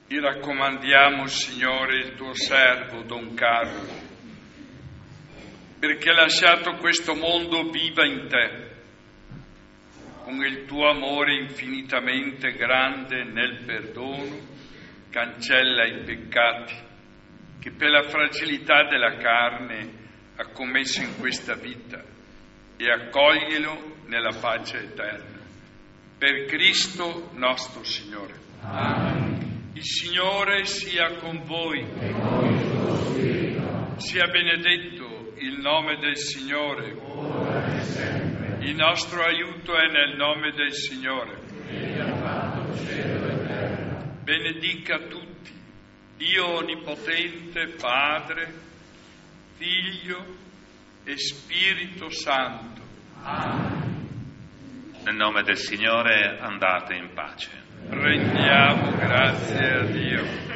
Ti raccomandiamo, Signore, il tuo servo, Don Carlo, perché lasciato questo mondo viva in te, con il tuo amore infinitamente grande nel perdono, cancella i peccati che per la fragilità della carne ha commesso in questa vita e accoglielo nella pace eterna. Per Cristo nostro Signore. Amen. Il Signore sia con voi. E con il tuo spirito. Sia benedetto il nome del Signore. Ora e sempre. Il nostro aiuto è nel nome del Signore. Egli ha fatto cielo e terra. Benedica tutti, Dio Onnipotente, Padre, Figlio e Spirito Santo. Amen. Nel nome del Signore andate in pace. Rendiamo grazie a Dio.